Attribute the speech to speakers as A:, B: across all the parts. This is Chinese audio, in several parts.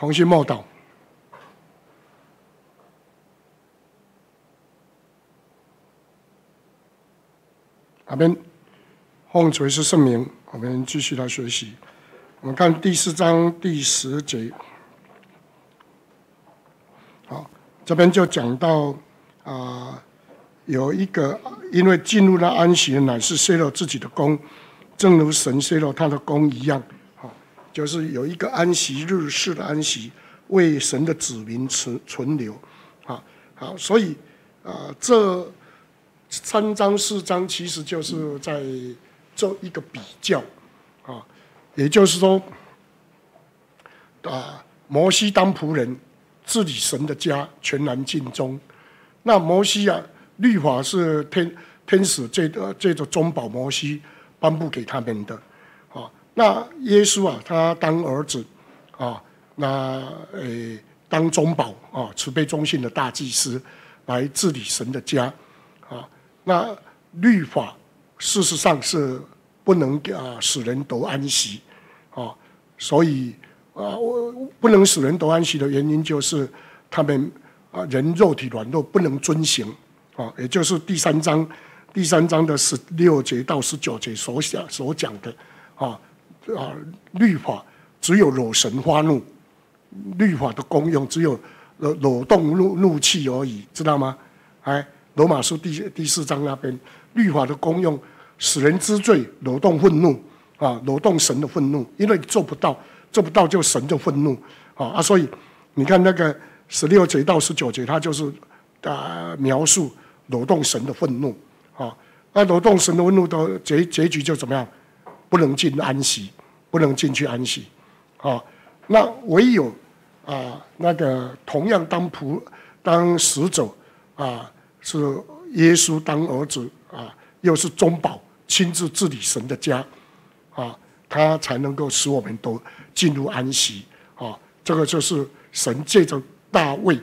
A: 同心默祷。阿们，奉主耶稣圣名，我们继续来学习。我们看第4章第10节。好，这边就讲到有一个因为进入了安息的乃是泄露自己的功，正如神泄露他的功一样。就是有一个安息日式的安息，为神的子民存留。好，所以这3章4章其实就是在做一个比较也就是说摩西当仆人治理神的家，全然尽忠。那摩西律法是天使这个中保摩西颁布给他们的那耶稣他当儿子当中保慈悲忠信的大祭司来治理神的家那律法事实上是不能使人得安息所以不能使人得安息的原因就是他们人肉体软弱，不能遵行也就是第三章的16节到19节所讲的律法只有惹神发怒，律法的功用只有惹动怒气而已，知道吗？罗马书第4章那边，律法的功用使人知罪，惹动愤怒惹动神的愤怒，因为做不到就神就愤怒所以你看那个16节到19节，它就是描述惹动神的愤怒那惹动神的愤怒的结局就怎么样？不能进安息，不能进去安息那唯有那个同样当使者是耶稣当儿子又是中保，亲自治理神的家他才能够使我们都进入安息这个就是神借着大卫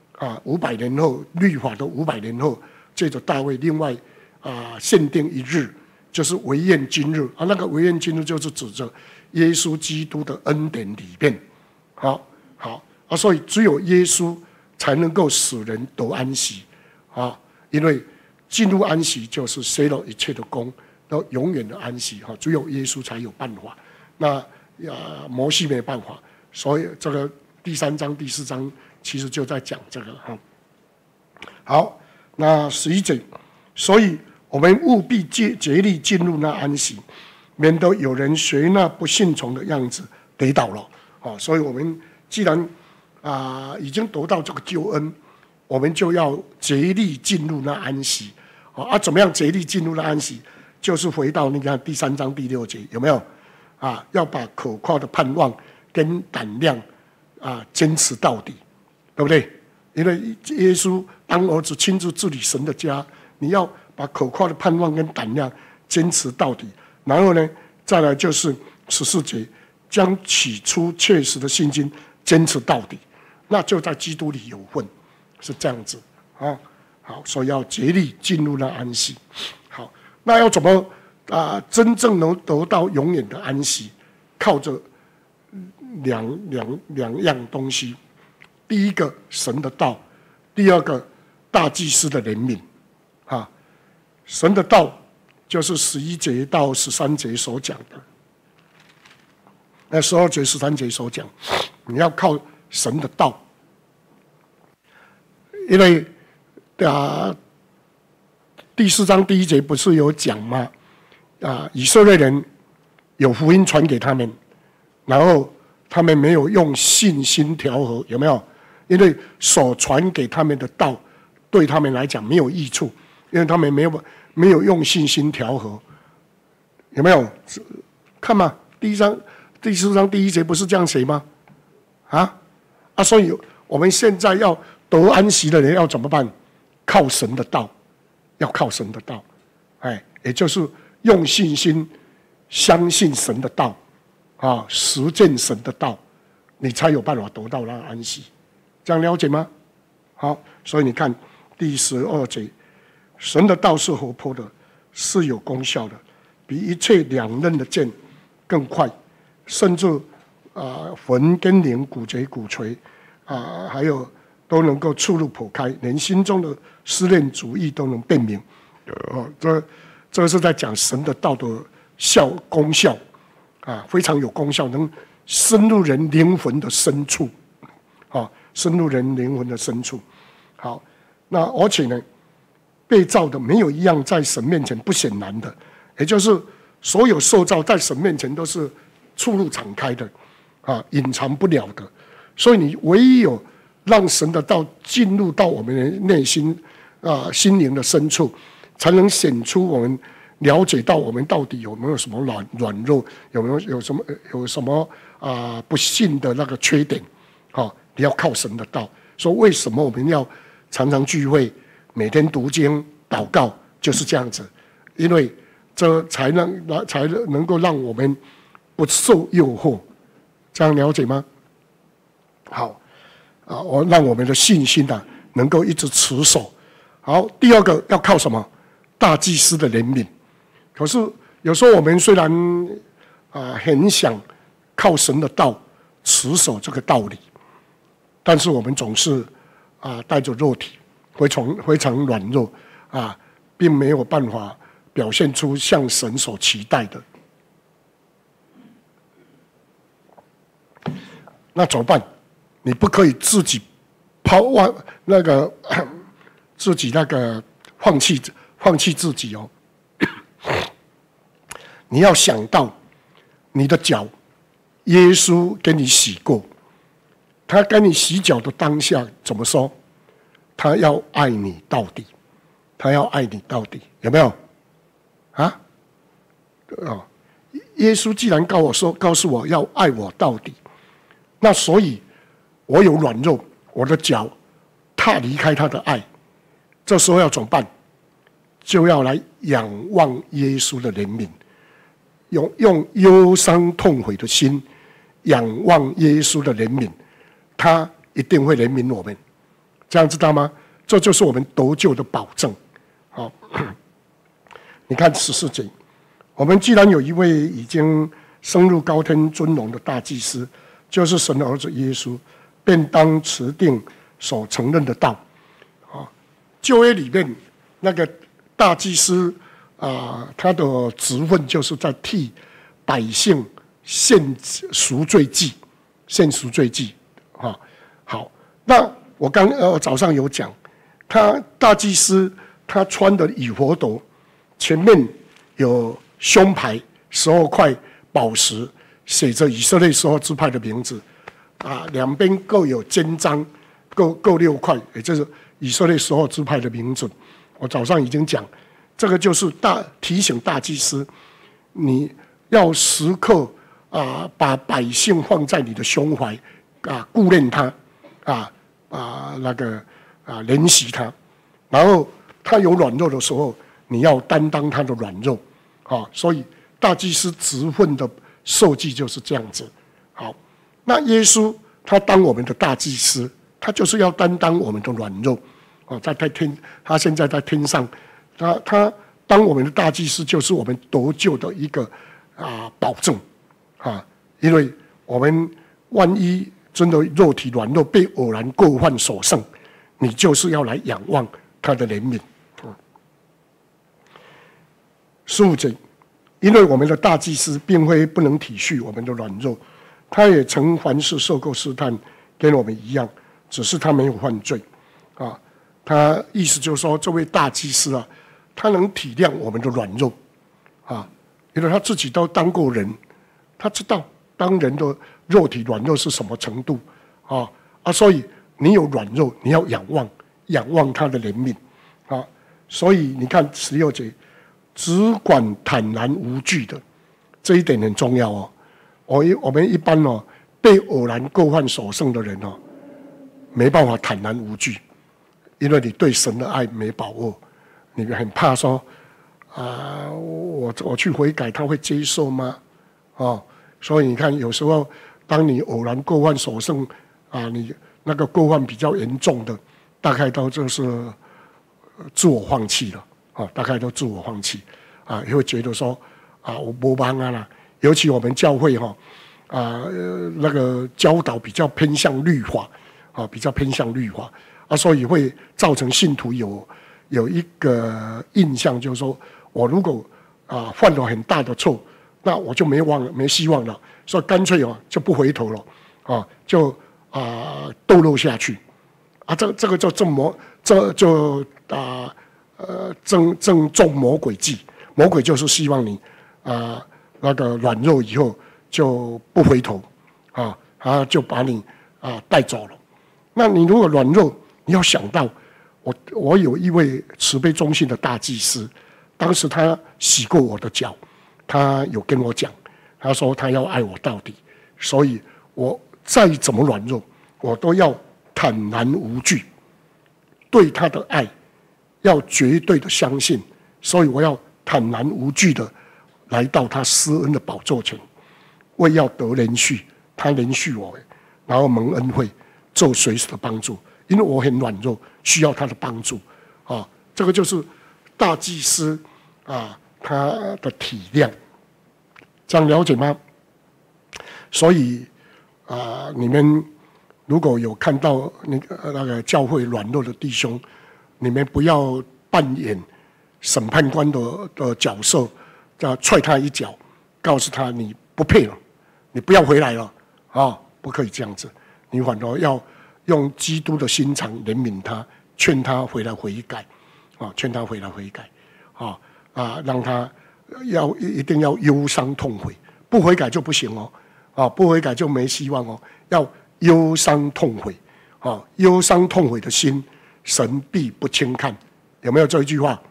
A: 500年后，律法的500年后，借着大卫另外限定一日，就是为宴今日那个为宴今日就是指着耶稣基督的恩典里面所以只有耶稣才能够使人得安息因为进入安息就是泄露一切的功，到永远的安息只有耶稣才有办法。那摩西没办法，所以这个第3章第4章其实就在讲这个好，那11节，所以我们务必竭力进入那安息，免得有人学那不信从的样子跌倒了所以我们既然已经得到这个救恩，我们就要竭力进入那安息怎么样竭力进入那安息？就是回到你看第3章第6节，有没有要把可靠的盼望跟胆量坚持到底，对不对？因为耶稣当儿子亲自治理神的家，你要把可靠的盼望跟胆量坚持到底。然后呢，再来就是14节，将起初确实的信心坚持到底，那就在基督里有份，是这样子好，所以要竭力进入那安息。好，那要怎么真正能得到永远的安息？靠着两样东西，第一个神的道，第二个大祭司的怜悯神的道就是11节到13节所讲的，那12节13节所讲，你要靠神的道，因为第4章第1节不是有讲吗？以色列人有福音传给他们，然后他们没有用信心调和，有没有？因为所传给他们的道对他们来讲没有益处，因为他们没有用信心调和，有没有？看嘛，第4章第1节不是这样写吗？所以我们现在要得安息的人要怎么办？靠神的道，要靠神的道，也就是用信心相信神的道实践神的道，你才有办法得到那安息。这样了解吗？好，所以你看第12节，神的道是活泼的，是有功效的，比一切两刃的剑更快，甚至魂跟灵、骨节骨髓还有都能够触入剖开，连心中的思念主意都能辨明。这是在讲神的道的功效非常有功效，能深入人灵魂的深处深入人灵魂的深处。好，那而且呢，被造的没有一样在神面前不显然的，也就是所有受造在神面前都是出入敞开的隐藏不了的。所以你唯有让神的道进入到我们的内心心灵的深处，才能显出我们了解到我们到底有没有什么软弱，有什么不信的那个缺点你要靠神的道。说为什么我们要常常聚会，每天读经祷告，就是这样子，因为这才能够让我们不受诱惑。这样了解吗？好让我们的信心能够一直持守。好，第二个要靠什么？大祭司的怜悯。可是有时候我们虽然很想靠神的道持守这个道理，但是我们总是带着肉体，非常软弱并没有办法表现出像神所期待的。那怎么办？你不可以自己自己放弃自己哦。你要想到你的脚，耶稣给你洗过，他跟你洗脚的当下怎么说？他要爱你到底，他要爱你到底，有没有？耶稣既然告诉我要爱我到底，那所以我有软弱，我的脚踏离开他的爱，这时候要怎么办？就要来仰望耶稣的怜悯，用忧伤痛悔的心仰望耶稣的怜悯，他一定会怜悯我们。这样知道吗？这就是我们得救的保证。好，你看14节，我们既然有一位已经升入高天尊荣的大祭司，就是神的儿子耶稣，便当持定所承认的道。旧约里面那个大祭司他的职分就是在替百姓献赎罪祭。好，那我早上有讲，他大祭司他穿的以弗得，前面有胸牌12块宝石，写着以色列12支派的名字两边各有肩章，各6块，也就是以色列12支派的名字。我早上已经讲，这个就是提醒大祭司，你要时刻把百姓放在你的胸怀顾念他怜惜他，然后他有软弱的时候，你要担当他的软弱所以大祭司职分的受祭就是这样子。好，那耶稣他当我们的大祭司，他就是要担当我们的软弱他现在在天上，他当我们的大祭司，就是我们得救的一个保证因为我们万一真的肉体软弱，被偶然过犯所胜，你就是要来仰望他的怜悯。15节，因为我们的大祭司并非不能体恤我们的软弱，他也曾凡事受过试探，跟我们一样，只是他没有犯罪他意思就是说，这位大祭司他能体谅我们的软弱因为他自己都当过人，他知道当人的肉体软弱是什么程度所以你有软弱，你要仰望他的怜悯所以你看16节，只管坦然无惧的，这一点很重要我们一般被偶然过犯所胜的人没办法坦然无惧，因为你对神的爱没把握，你很怕说我去悔改他会接受吗所以你看有时候当你偶然过犯所胜你那个过犯比较严重的，大概都就是自我放弃了大概都自我放弃也会觉得说我没帮啦。尤其我们教会那个教导比较偏向律法比较偏向律法所以会造成信徒有一个印象，就是说我如果犯了很大的错，那我就没希望了，所以干脆就不回头了就堕落下去这个就正中魔鬼计，魔鬼就是希望你那个软弱以后就不回头他就把你带走了。那你如果软弱，你要想到我有一位慈悲忠信的大祭司，当时他洗过我的脚，他有跟我讲，他说他要爱我到底，所以我再怎么软弱，我都要坦然无惧，对他的爱要绝对的相信，所以我要坦然无惧的来到他施恩的宝座前，为要得连续，他连续我，然后蒙恩惠，做随时的帮助，因为我很软弱，需要他的帮助这个就是大祭司他的体谅，这样了解吗？所以你们如果有看到那个教会软弱的弟兄，你们不要扮演审判官的角色，踹他一脚，告诉他你不配了，你不要回来了不可以这样子，你反而要用基督的心肠怜悯他，劝他回来悔改劝他回来悔改让他一定要忧伤痛悔，不悔改就不行不悔改就没希望要忧伤痛悔忧伤痛悔的心，神必不轻看。有没有这一句话？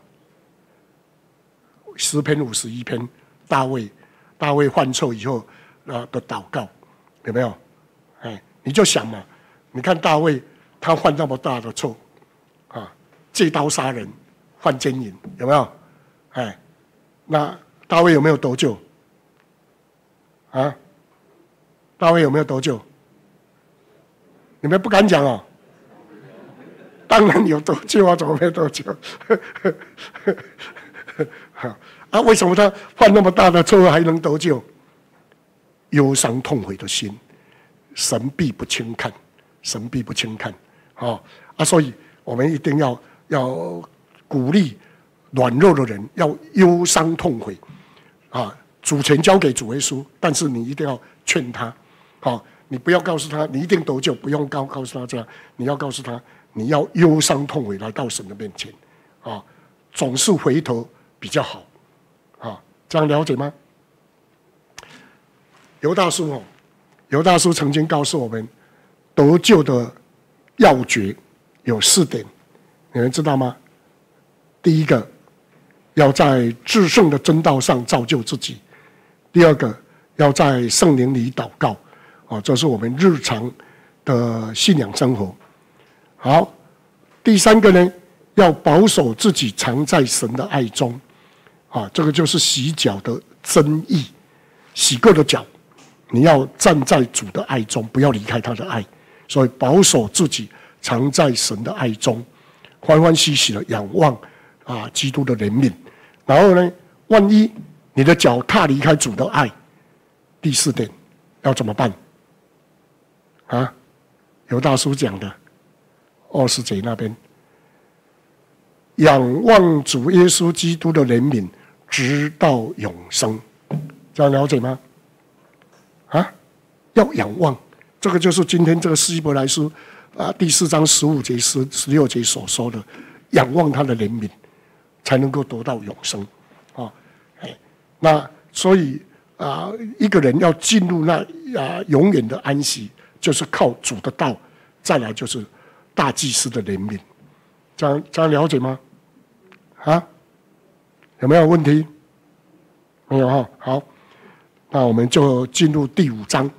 A: 诗篇51篇，大卫犯错以后的祷告，有没有？你就想嘛，你看大卫他犯那么大的错借刀杀人，犯奸淫，有没有？那大卫有没有得救？大卫有没有得救？你们不敢讲当然有得救怎么没得救？为什么他犯那么大的错还能得救？忧伤痛悔的心，神必不轻看，神必不轻看所以我们一定要鼓励软弱的人要忧伤痛悔主权交给主耶稣，但是你一定要劝他你不要告诉他你一定得救，不用告诉他这样，你要告诉他你要忧伤痛悔来到神的面前总是回头比较好这样了解吗？犹大叔曾经告诉我们，得救的要诀有4点，你们知道吗？第一个，要在至圣的真道上造就自己；第二个，要在圣灵里祷告这是我们日常的信仰生活。好，第三个呢，要保守自己常在神的爱中这个就是洗脚的真意，洗过的脚你要站在主的爱中，不要离开他的爱，所以保守自己常在神的爱中，欢欢喜喜的仰望基督的怜悯。然后呢，万一你的脚踏离开主的爱，第4点要怎么办犹大叔讲的20节那边，仰望主耶稣基督的怜悯直到永生，这样了解吗？要仰望，这个就是今天这个希伯来书第4章15节、16节所说的，仰望他的怜悯，才能够得到永生那所以一个人要进入那永远的安息，就是靠主的道，再来就是大祭司的怜悯，这样了解吗？有没有问题？没有好，那我们就进入第5章。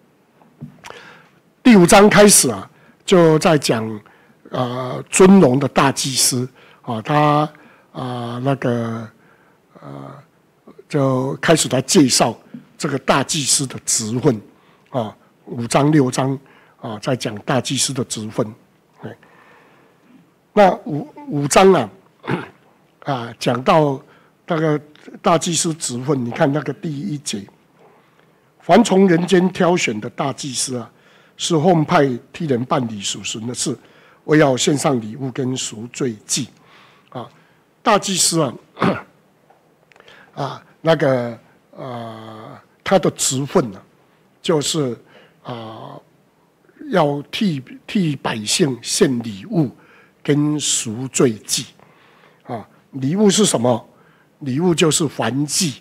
A: 第5章开始就在讲尊荣的大祭司他就开始来介绍这个大祭司的职分5章6章在讲大祭司的职分。那五章讲到那个大祭司职分，你看那个第1节， 凡从人间挑选的大祭司啊，是奉派替人办理属神的事，为要献上礼物跟赎罪祭啊。大祭司他的职分呢，就是要替百姓献礼物跟赎罪祭啊。礼物是什么？礼物就是燔祭、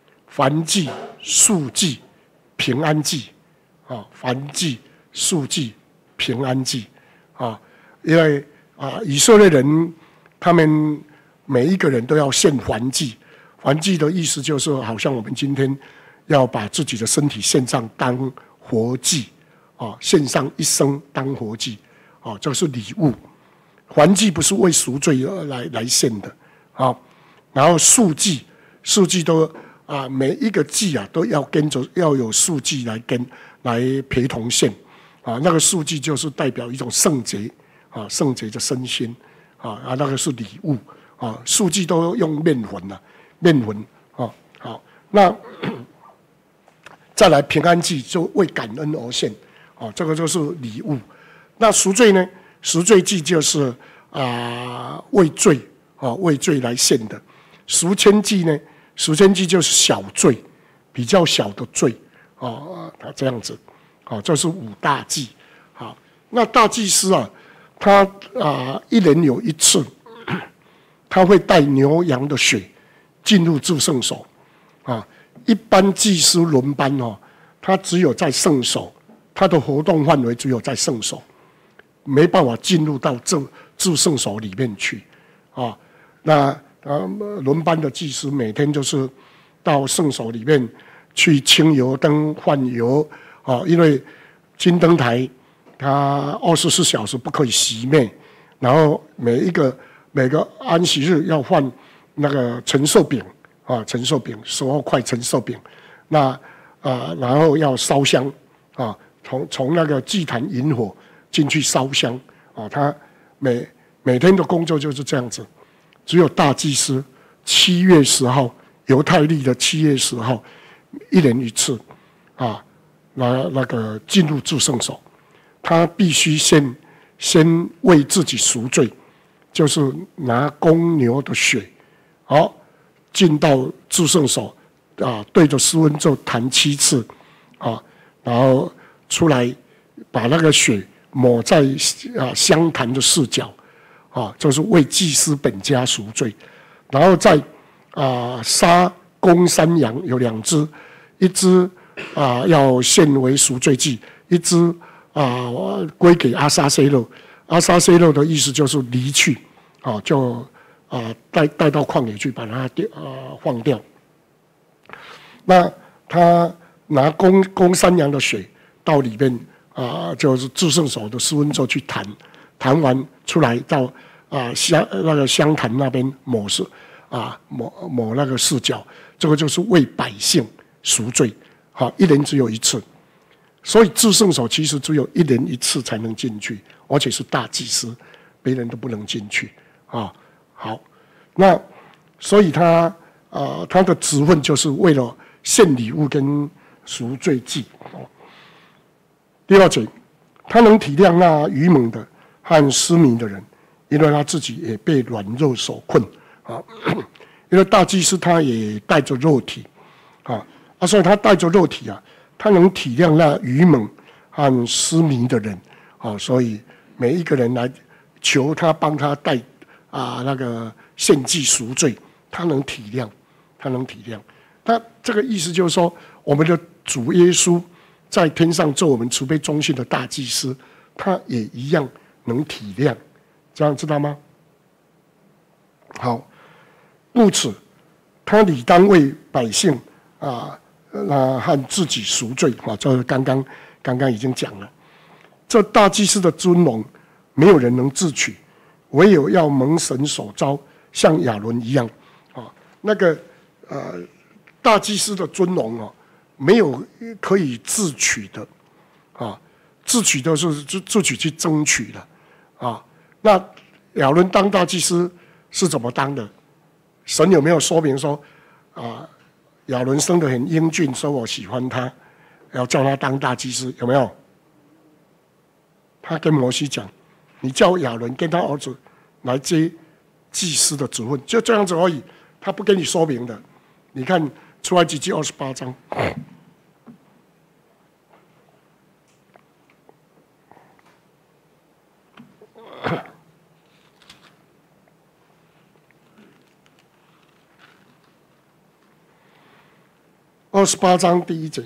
A: 赎祭、平安祭啊。燔祭、赎祭、平安祭啊。因为以色列人他们每一个人都要献燔祭，燔祭的意思就是好像我们今天要把自己的身体献上当活祭啊，献上一生当活祭啊，这是礼物。燔祭不是为赎罪来献的啊。然后赎祭都每一个祭都要跟着要有赎祭来陪同献啊。那个赎祭就是代表一种圣洁啊，圣洁的身心那个是礼物啊。赎祭都用面粉啊。好，那再来平安祭就为感恩而献啊，这个就是礼物。那赎罪呢？赎罪祭就是为罪来献的。赎愆祭呢？赎愆祭就是小罪，比较小的罪这样子这是五大祭。好，那大祭司他一年有一次，他会带牛羊的血进入至圣所一般祭司轮班他只有在圣所，他的活动范围只有在圣所，没办法进入到至圣所里面去那轮班的祭司每天就是到圣所里面去清油灯、换油因为金灯台它24小时不可以熄灭，然后每个安息日要换那个陈寿饼陈寿饼12块陈寿饼，那然后要烧香从那个祭坛引火进去烧香他每天的工作就是这样子。只有大祭司7月10号，犹太历的7月10号，一年一次那个进入至圣所，他必须先为自己赎罪，就是拿公牛的血进到至圣所对着施恩座弹7次然后出来把那个血抹在香坛的4角就是为祭司本家赎罪，然后再杀公山羊有2只，一只要献为赎罪祭，一只归给阿撒西勒。阿撒西勒的意思就是离去就带到旷野去把它放掉。那他拿公山羊的血到里面就是至圣所的施恩座去弹完出来到那个香坛那边抹那个4角，这个就是为百姓赎罪一年只有一次，所以至圣所其实只有一年一次才能进去，而且是大祭司，别人都不能进去好，那所以他的职分就是为了献礼物跟赎罪祭第2节，他能体谅那愚蒙的和失明的人，因为他自己也被软弱所困因为大祭司他也带着肉体所以他带着肉体他能体谅那愚蒙和失明的人所以每一个人来求他帮他带那个献祭赎罪，他能体谅。他这个意思就是说，我们的主耶稣在天上做我们慈悲忠信的大祭司，他也一样能体谅，这样知道吗？好，故此他理当为百姓和自己赎罪这刚刚已经讲了。这大祭司的尊荣，没有人能自取，唯有要蒙神所召，像亚伦一样那个大祭司的尊荣没有可以自取的自取的是自己去争取的那亚伦当大祭司是怎么当的？神有没有说明说亚伦生得很英俊，说我喜欢他？ 要叫他当大祭司，有没有？他跟摩西讲：“你叫亚伦跟他儿子来接祭司的职分，就这样子而已。”他不跟你说明的。你看出埃及记28章。28章第1节，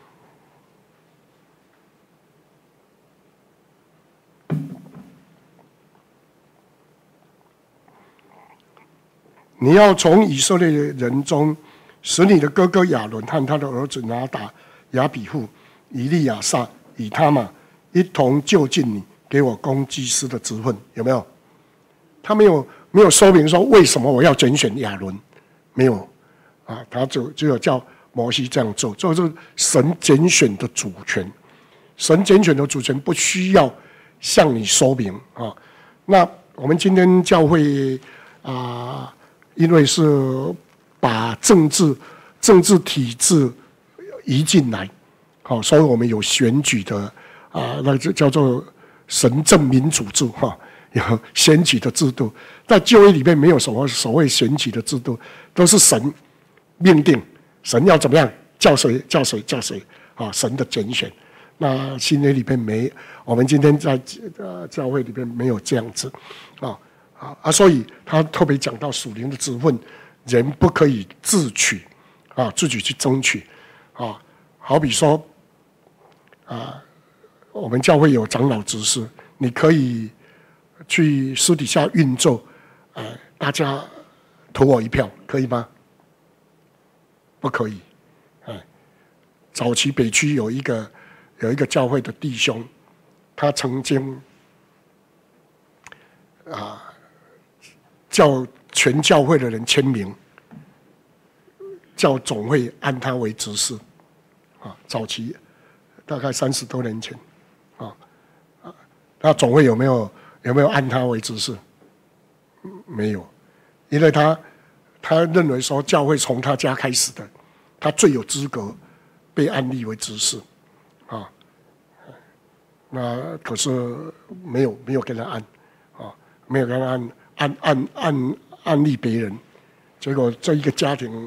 A: 你要从以色列人中使你的哥哥亚伦和他的儿子拿达、亚比户、以利亚撒、以他玛一同就近你，给我供祭司的职分，有没有？他没有说明说为什么我要拣选亚伦，没有啊，他只有叫摩西这样做，这是神拣选的主权。神拣选的主权不需要向你说明啊。那我们今天教会啊，因为是把政治体制移进来，好，所以我们有选举的啊，那就叫做神政民主制哈，有选举的制度。在旧约里面没有什么所谓选举的制度，都是神命定。神要怎么样，叫谁啊？神的拣选。那新约里面没，我们今天在教会里面没有这样子啊，所以他特别讲到属灵的职分，人不可以自取啊，自己去争取啊。好比说啊，我们教会有长老执事，你可以去私底下运作，大家投我一票，可以吗？不可以，早期北区有一个教会的弟兄，他曾经叫全教会的人签名，叫总会按他为执事，早期大概30多年前，那总会有没有按他为执事？没有，因为他认为说教会从他家开始的，他最有资格被按立为执事，那可是没有跟他按，没有跟他按立别人，结果这一个家庭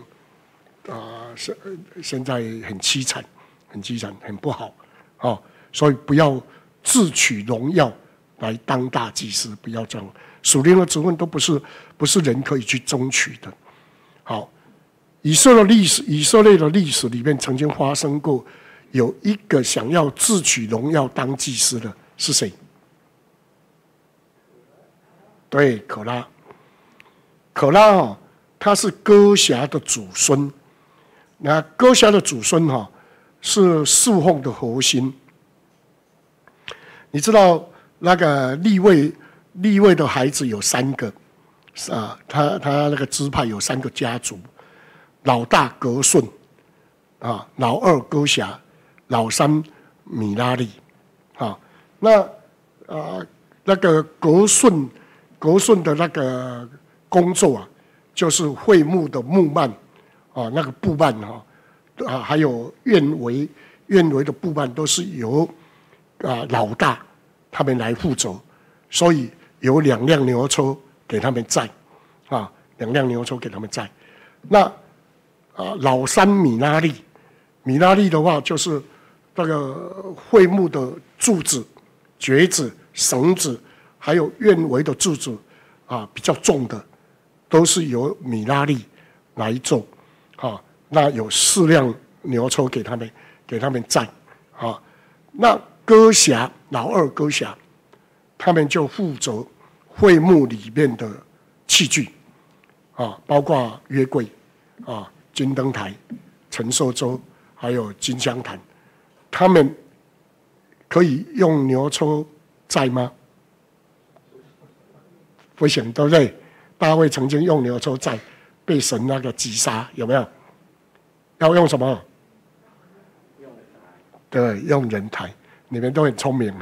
A: 现在很凄惨，很不好，所以不要自取荣耀来当大祭司，不要这样。属灵的职分都不是人可以去争取的。好，以色列的历史里面曾经发生过有一个想要自取荣耀当祭司的是谁？对，可拉。可拉他是哥辖的祖孙，那哥辖的祖孙是侍奉的核心。你知道那个利未的孩子有3个，他那个支派有3个家族，老大革顺，老二哥辖，老三米拉利，那个革顺的那个工作就是会幕的幕幔那个布幔还有院围的布幔都是由老大他们来负责，所以有2辆牛车给他们载2辆牛车给他们载。那老三米拉利的话，就是那个会幕的柱子、橛子、绳子，还有院围的柱子比较重的，都是由米拉利来做那有4辆牛车给他们载那哥辖老二哥辖，他们就负责会幕里面的器具包括约柜金灯台、陈设桌，还有金香坛。他们可以用牛车载吗？不行，对不对？大卫曾经用牛车载，被神那个击杀，有没有？要用什么？对，用人抬。你们都很聪明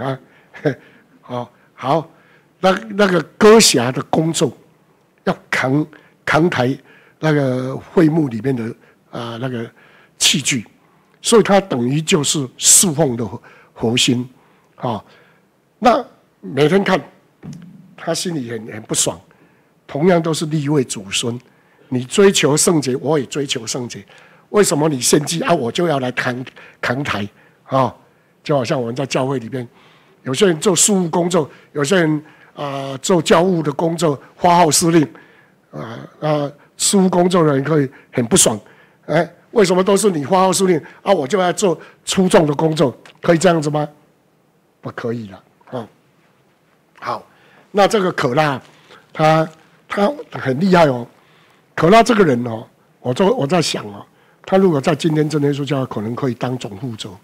A: 好，那个哥辖的工作要扛抬那个会幕里面的那个器具， 所以它等于就是侍奉的核心啊。那每天看，他心里很不爽。同样都是立位祖孙，你追求圣洁，我也追求圣洁。为什么你献祭啊，我就要来扛台啊？就好像我们在教会里边，有些人做事务工作，有些人做教务的工作，发号施令事务工作的人可以很不爽，为什么都是你发号施令啊？我就要做粗重的工作，可以这样子吗？不可以了啊。好，那这个可拉，他很厉害哦。可拉这个人哦，我在想哦，他如果在今天真耶稣教，可能可以当总副州。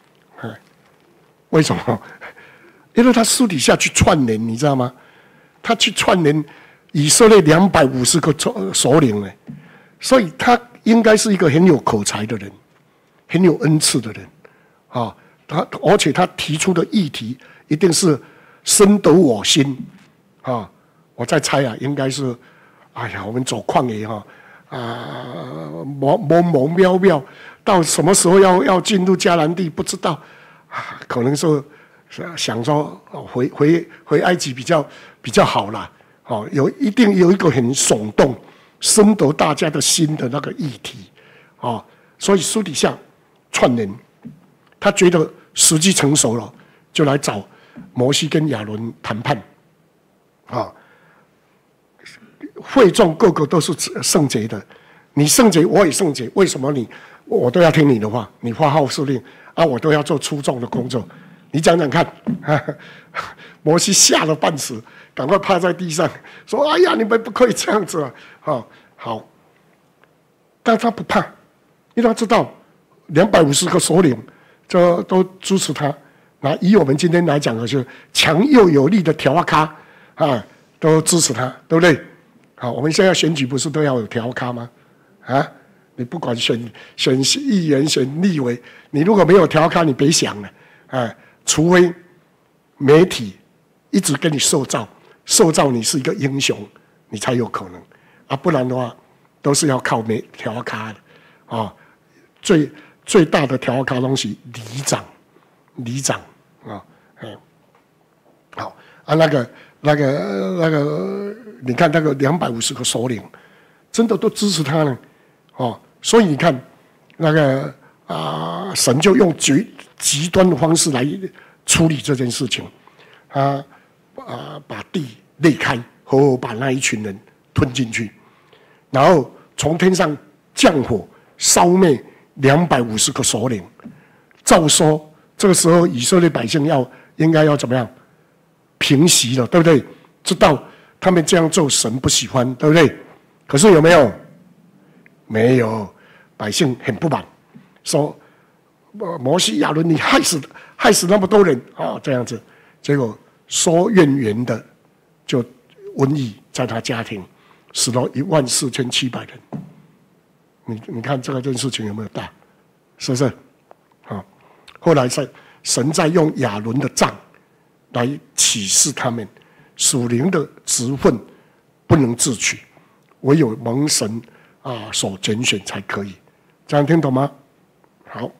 A: 为什么？因为他私底下去串联，你知道吗？他去串联以色列250个首领呢，所以他应该是一个很有口才的人，很有恩赐的人啊。而且他提出的议题一定是深得我心啊。我在猜啊，应该是，哎呀，我们走旷野哈某渺渺，到什么时候要进入迦南地不知道啊，可能是想说回埃及比较好啦。一定有一个很耸动、深得大家的心的那个议题啊，所以私底下串联，他觉得时机成熟了，就来找摩西跟亚伦谈判啊。会众个个都是圣洁的，你圣洁我也圣洁，为什么我都要听你的话？你发号施令啊，我都要做粗重的工作，你讲讲看。摩西吓得半死，赶快趴在地上说：“哎呀，你们不可以这样子啊！”好，但他不怕，因为他知道250个首领这都支持他。那以我们今天来讲的，就是强又有力的条咖都支持他，对不对？好，我们现在选举不是都要有条咖吗？你不管选议员、选立委，你如果没有条咖，你别想了除非媒体一直跟你塑造你是一个英雄，你才有可能不然的话，都是要靠条咖的最大的条咖东西，里长好那个，你看那个250个首领，真的都支持他呢所以你看那个神就用极端的方式来处理这件事情，把地裂开，把那一群人吞进去，然后从天上降火烧灭250个首领。照说这个时候以色列百姓应该要怎么样？平息了，对不对？知道他们这样做神不喜欢，对不对？可是有没有？没有，百姓很不满，说摩西亚伦你害死那么多人这样子，结果说怨言的就瘟疫在他家庭死了14700人。你看这件事情有没有大？是不是？后来神在用亚伦的杖来启示他们属灵的职分不能自取，唯有蒙神所拣选才可以。这样听懂吗？好。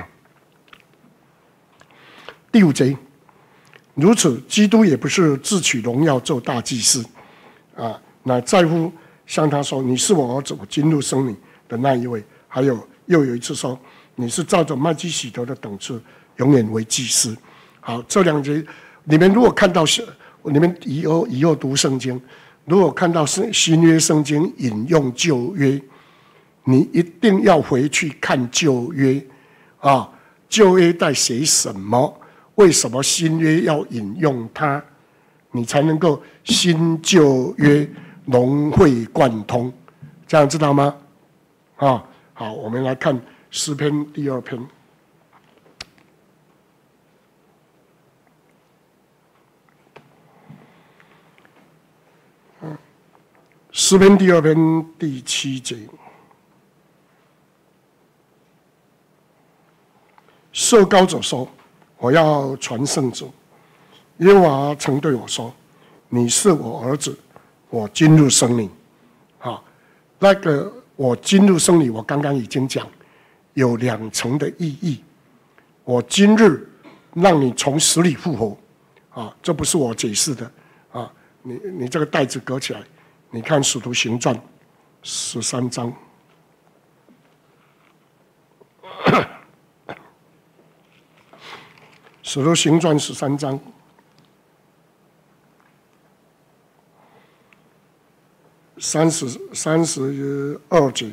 A: 第5节，如此，基督也不是自取荣耀做大祭司乃在乎向他说：“你是我儿子，我进入生你的那一位。”又有一次说：“你是照着麦基洗德的等次，永远为祭司。”好，这2节你们如果看到你们以后读圣经，如果看到新约圣经引用旧约，你一定要回去看旧约旧约在写什么？为什么新约要引用它？你才能够新旧约融会贯通，这样知道吗？好，我们来看诗篇第2篇。诗篇第2篇第7节，受膏者说：“我要传圣旨。耶和华曾对我说：你是我儿子，我今日生你。”那个我今日生你，我刚刚已经讲， 有2层的意义。我今日让你从死里复活，啊，这不是我解释的啊，你这个袋子隔起来，你看《使徒行传》13章。使徒行传13章32节，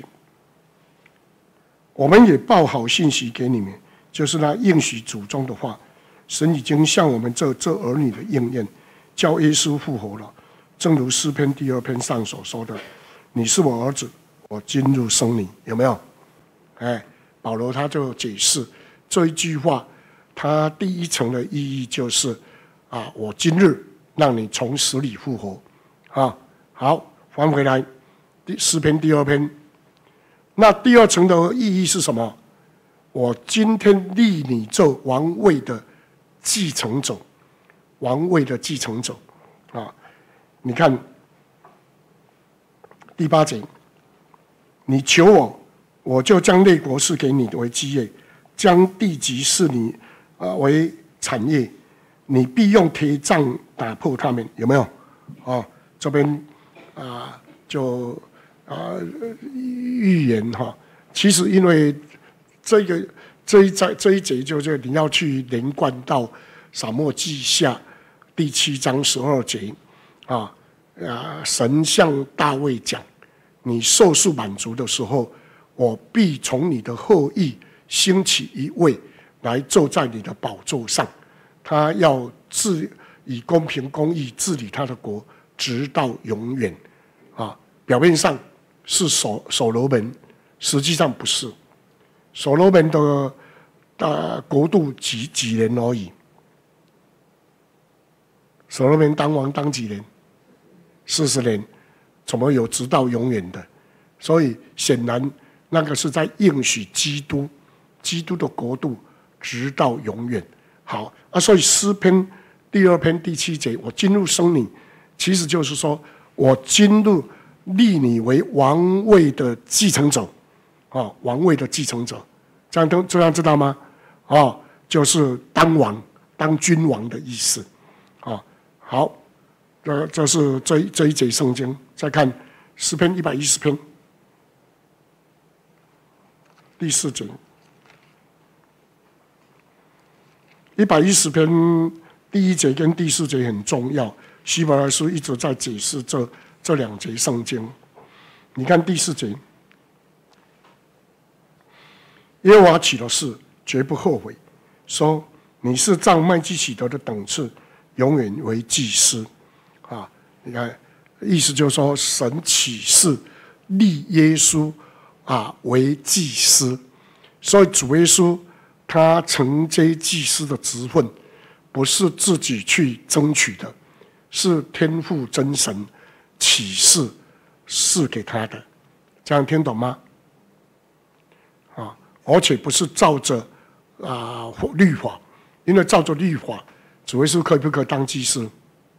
A: 我们也报好信息给你们，就是那应许祖宗的话，神已经向我们这儿女的应验，叫耶稣复活了，正如诗篇第2篇上所说的：“你是我儿子，我今日生你。”有没有？保罗他就解释这一句话。它第一层的意义就是啊，我今日让你从死里复活啊。好，翻回来，诗篇第2篇，那第2层的意义是什么？我今天立你做王位的继承者，王位的继承者啊。你看第8节，你求我，我就将列国赐给你为基业，将地级赐你为产业，你必用铁杖打破他们，有没有？这边就预言哈。其实因为这一节就是你要去连贯到撒母耳记下第7章12节神向大卫讲，你寿数满足的时候，我必从你的后裔兴起一位来坐在你的宝座上，他要以公平公义治理他的国，直到永远。表面上是所罗门，实际上不是。所罗门的国度几年而已。所罗门当王当几年？40年，怎么有直到永远的？所以显然那个是在应许基督的国度直到永远。好所以诗篇第2篇第7节，我今日生你，其实就是说我今日立你为王位的继承者，王位的继承者，这样知道吗？就是当王、当君王的意思。好，这是这一节圣经。再看诗篇110篇第4节。110篇第1节跟第4节很重要，希伯来书一直在解释这2节圣经。你看第4节，耶和华起了誓，绝不后悔，说你是照麦基洗德的等次，永远为祭司。你看意思就是说，神起誓立耶稣为祭司，所以主耶稣他承接祭司的职分，不是自己去争取的，是天父真神启示赐给他的。这样听懂吗？而且不是照着律法，因为照着律法，主耶稣可不可以当祭司？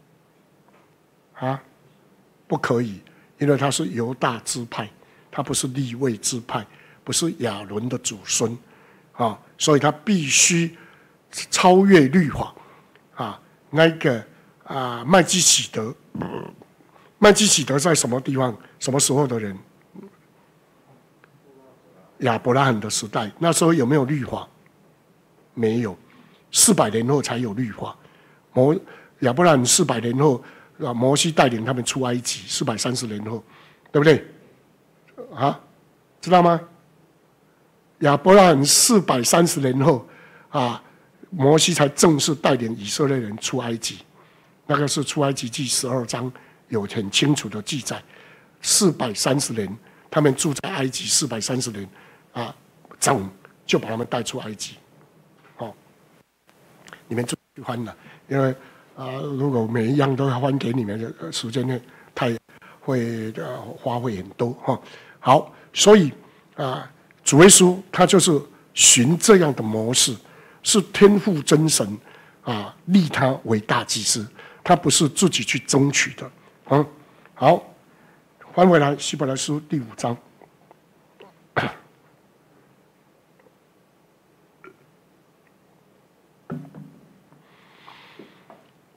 A: 不可以，因为他是犹大支派，他不是利未支派，不是亚伦的祖孙所以他必须超越律法那个麦基洗德，麦基洗德在什么地方？什么时候的人？亚伯拉罕的时代，那时候有没有律法？没有，400年后才有律法。亚伯拉罕400年后，摩西带领他们出埃及，430年后，对不对？知道吗？亚伯拉罕430年后摩西才正式带领以色列人出埃及，那个是出埃及记12章有很清楚的记载。430年，他们住在埃及430年整就把他们带出埃及。你们注意翻了，因为如果每一样都要翻给你们的时间呢，会花费很多好，所以主耶稣他就是循这样的模式，是天父真神立他为大祭司，他不是自己去争取的。好，翻回来希伯来书第5章。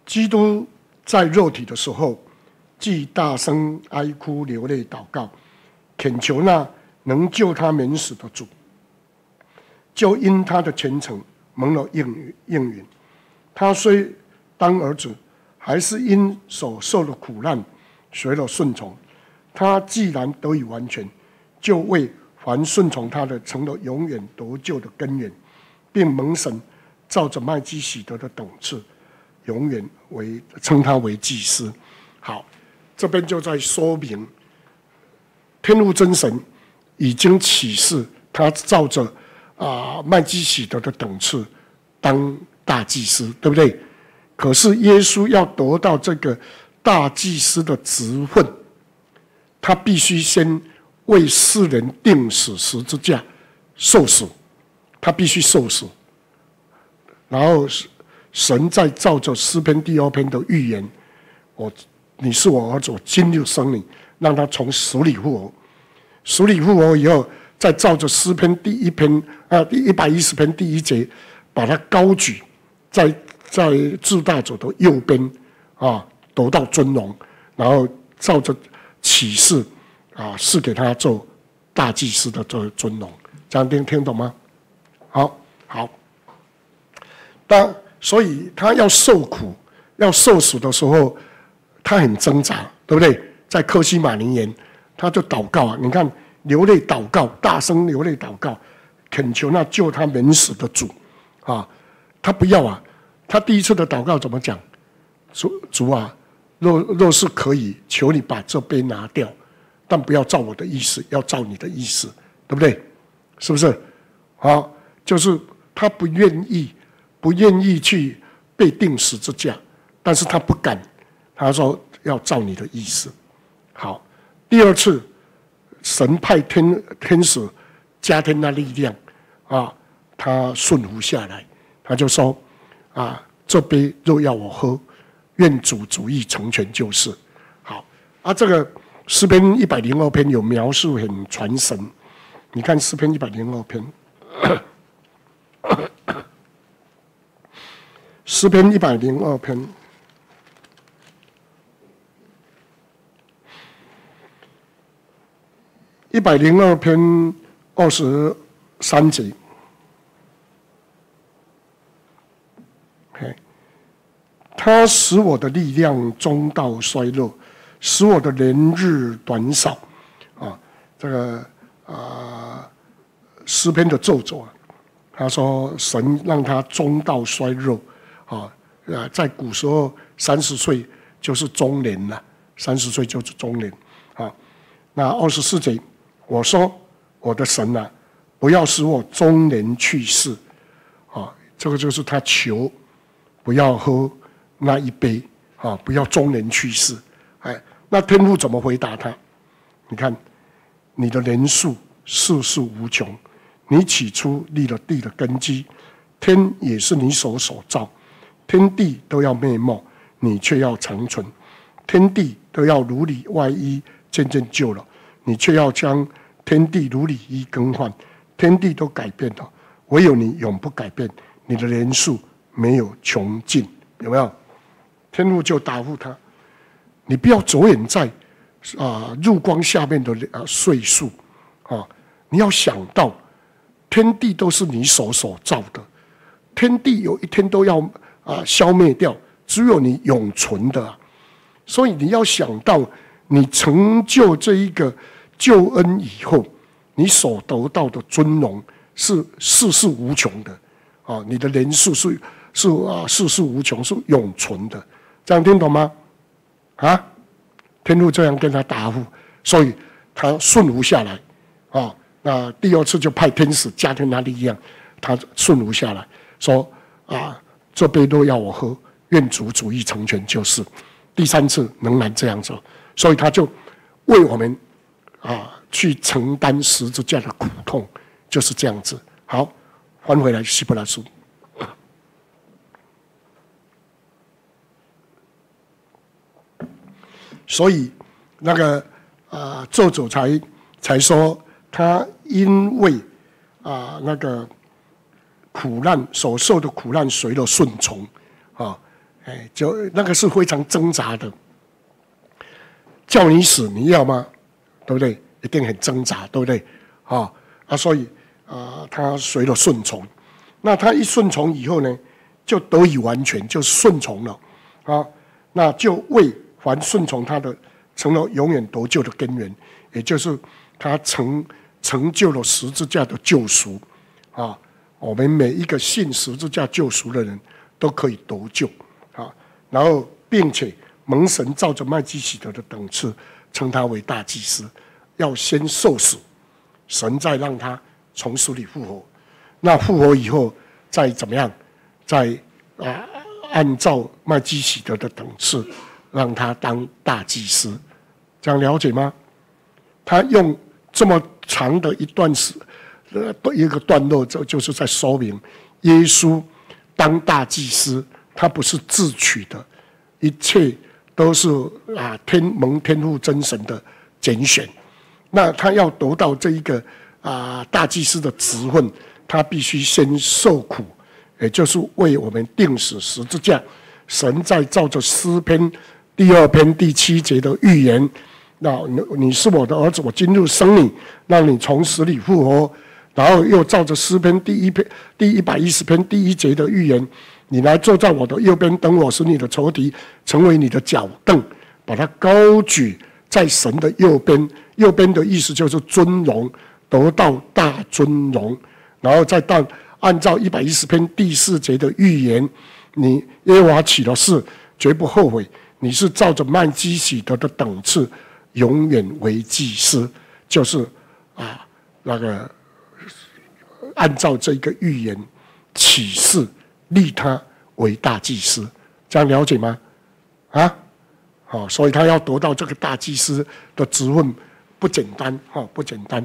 A: 基督在肉体的时候，既大声哀哭流泪祷告，恳求那能救他免死的主，就因他的虔诚蒙了应允。他虽当儿子，还是因所受的苦难随了顺从。他既然得以完全，就为凡顺从他的成了永远得救的根源，并蒙神照着麦基洗德的等次，永远称他为祭司。好，这边就在说明天父真神已经启示他照着麦基洗德的等次当大祭司，对不对？可是耶稣要得到这个大祭司的职分，他必须先为世人钉死十字架受死，他必须受死，然后神再照着诗篇第2篇的预言，你是我儿子，我今日生你，让他从死里复活。死里复活以后，再照着诗篇第110篇第1节，把他高举在至大者的右边得到尊荣，然后照着启示赐给他做大祭司的这个尊荣。这样听懂吗？好。所以他要受苦、要受死的时候，他很挣扎，对不对？在客西马尼园，他就祷告你看流泪祷告，大声流泪祷告，恳求那救他免死的主他不要他第一次的祷告怎么讲？主啊，若是可以，求你把这杯拿掉，但不要照我的意思，要照你的意思，对不对？是不是？就是他不愿意去被钉十字架，但是他不敢，他说要照你的意思。好，第二次，神派天使加添那力量他顺服下来，他就说这杯若要我喝，愿主旨意成全就是。好这个诗篇102篇有描述很传神，你看诗篇102篇。诗篇102篇，102篇23节。他使我的力量中道衰弱，使我的年日短少。这个诗篇的奏者他说神让他中道衰弱。在古时候30岁就是中年了，30岁就是中年。那24节，我说我的神不要使我中年去世。这个就是他求不要喝那一杯不要中年去世。那天父怎么回答他？你看，你的年数世事无穷，你起初立了地的根基，天也是你手所造。天地都要灭没，你却要长存；天地都要如里外衣渐渐旧了，你却要将天地如里衣更换。天地都改变了，唯有你永不改变，你的年数没有穷尽。有没有？天父就答复他：你不要着眼在日光下面的岁数你要想到天地都是你手所造的，天地有一天都要消灭掉，只有你永存的。所以你要想到，你成就这一个救恩以后，你所得到的尊荣是世事无穷的你的年数是世事无穷，是永存的。这样听懂吗？天父这样跟他答复，所以他顺服下来那第二次就派天使加添他力量，他顺服下来，说这杯都要我喝，愿主旨意成全就是。第3次仍然这样做，所以他就为我们去承担十字架的苦痛，就是这样子。好，翻回来希伯来书。所以那个作者才说，他因为那个苦难所受的苦难随了顺从就那个是非常挣扎的。叫你死，你要吗？对不对？一定很挣扎，对不对？所以他随了顺从。那他一顺从以后呢，就得以完全，就顺从了那就为凡顺从他的，成了永远得救的根源，也就是他成就了十字架的救赎我们每一个信十字架救赎的人都可以得救然后并且蒙神照着麦基洗德的等次称他为大祭司，要先受死，神再让他从死里复活。那复活以后再怎么样？再按照麦基洗德的等次让他当大祭司，这样了解吗？他用这么长的一段一个段落，就是在说明耶稣当大祭司，他不是自取的，一切都是蒙天父真神的拣选。那他要得到这一个大祭司的职分，他必须先受苦，也就是为我们钉死十字架。神在照着诗篇第2篇第7节的预言，那你是我的儿子，我今日生你，让你从死里复活。然后又照着诗篇第110篇第1节的预言，你来坐在我的右边，等我使你的仇敌成为你的脚凳，把它高举在神的右边。右边的意思就是尊荣，得到大尊荣。然后再按照110篇第4节的预言，你耶和华起了誓，绝不后悔。你是照着麦基洗德的等次，永远为祭司，就是那个按照这个预言起誓立他为大祭司，这样了解吗？所以他要得到这个大祭司的职分不简单不简单。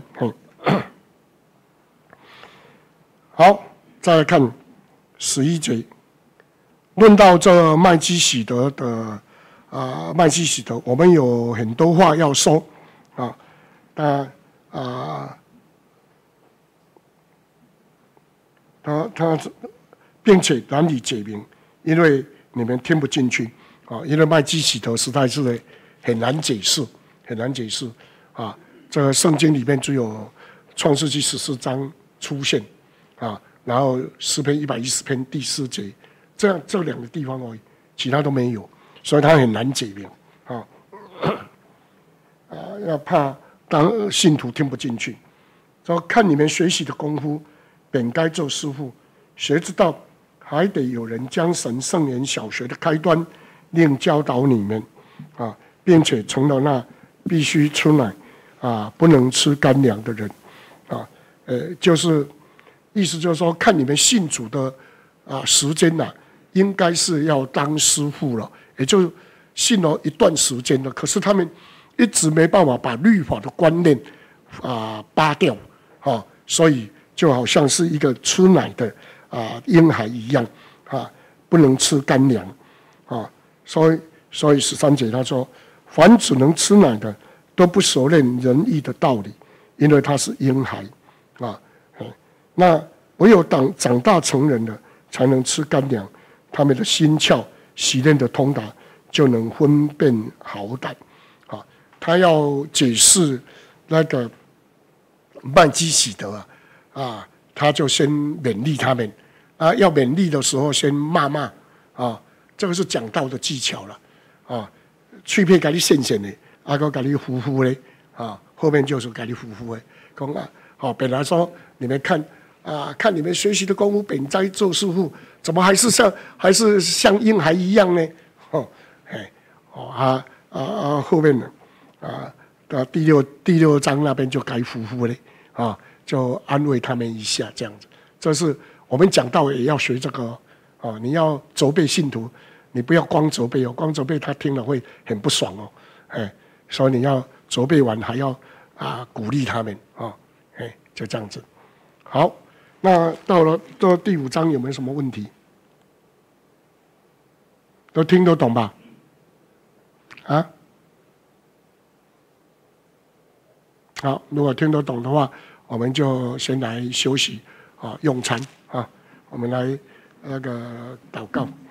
A: 好，再来看11节，论到这麦基洗德的麦基洗德，我们有很多话要说他并且难以解明，因为你们听不进去因为麦基洗德实在是很难解释，很难解释这个圣经里面只有创世纪14章出现然后诗篇110篇第4节，这2个地方而已，其他都没有，所以他很难解明要怕当信徒听不进去。说看你们学习的功夫，本该做师傅，谁知道还得有人将神圣言小学的开端另教导你们并且成了那必须吃奶不能吃干粮的人就是意思就是说，看你们信主的时间应该是要当师傅了，也就信了一段时间了，可是他们一直没办法把律法的观念扒掉所以就好像是一个吃奶的婴孩一样不能吃干粮所以13节他说，凡只能吃奶的，都不熟练仁义的道理，因为他是婴孩那唯有长大成人了，才能吃干粮，他们的心窍习练的通达，就能分辨好歹他要解释那个麦基洗德他就先勉励他们要勉励的时候先骂这个是讲道的技巧了去片给你显显的还给你呼呼的后面就是给你呼呼的讲本来说你们看你们学习的功夫，本该做师傅，怎么还是像婴孩一样呢？后面呢第六章那边就该呼呼的就安慰他们一下，这样子。这是我们讲道也要学这个你要责备信徒，你不要光责备光责备他听了会很不爽所以你要责备完还要鼓励他们就这样子。好，那到第5章有没有什么问题？都听得懂吧？好，如果听得懂的话，我们就先来休息用餐我们来那个祷告。